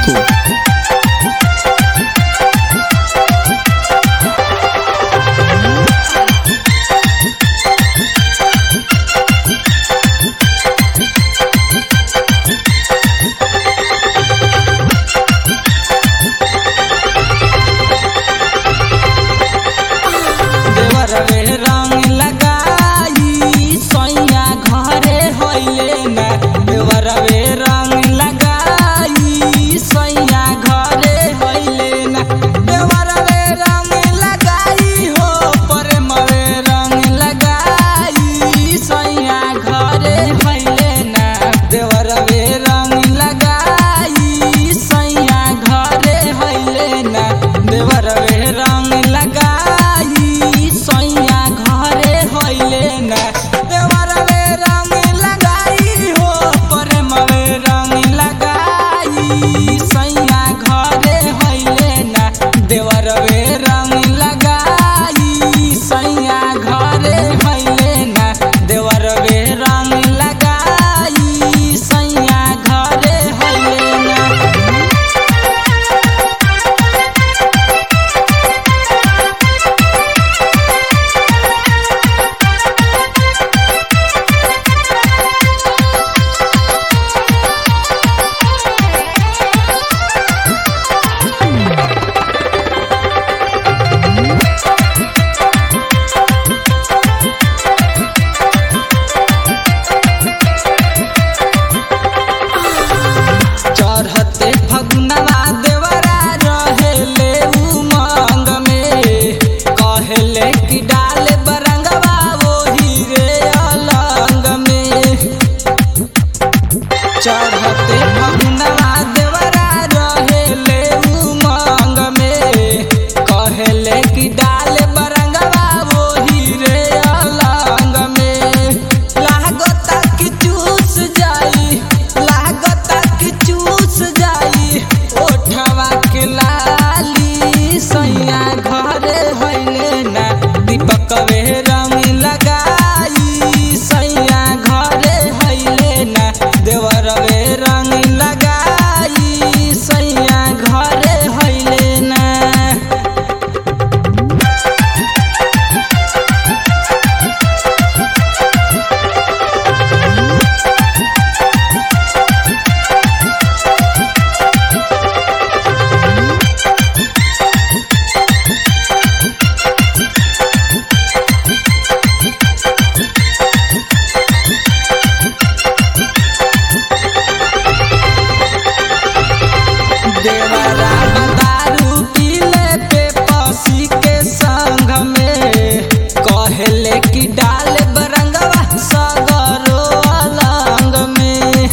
Muzaffar. चढ़ते फगुनवा देवरा रहेले उमंग में कहेले कि डाल बरंगवा वही रे अलंग में लागता कि चूस जाई ओठवा के लाली सैया घरे होइले ना दीपक वे रंग लगाई सैया घरे होइले ना देवर वे रंग लगाई सैया घरे होइले ना। देवरा दारू पीले पे पसी के संग में कहेले कि डाल बरंगवा सगरो अलंग में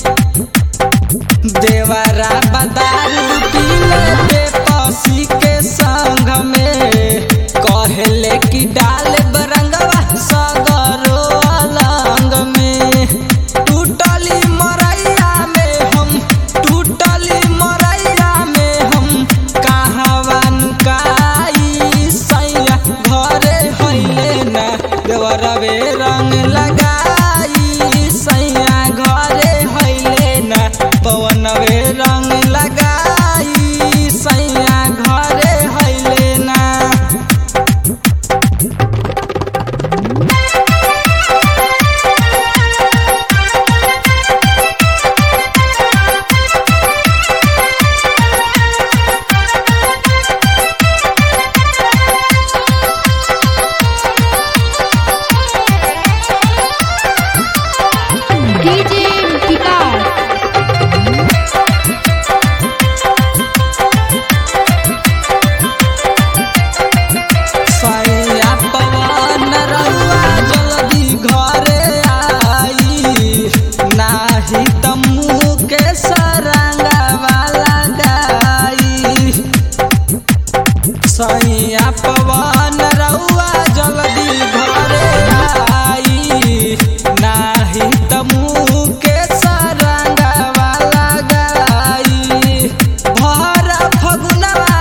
देवरा दारू पीले पे पसी के संग में कहेले कि डाल बरंगवा सगरो अलंग में टूटली मरैया में हम देवरवे रंग लगाई सैया घरे होइले ना पवनवे रंग लगाई सैया घरे होइले ना। सैया पवन रउआ जल्दी घरे आई नाही त मुँह के सरंगवा लगाई भर फगुनवा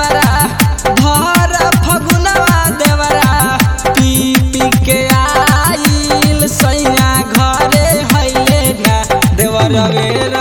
देवरा पी पी के आइल सैया घरे होइले ना देवरवे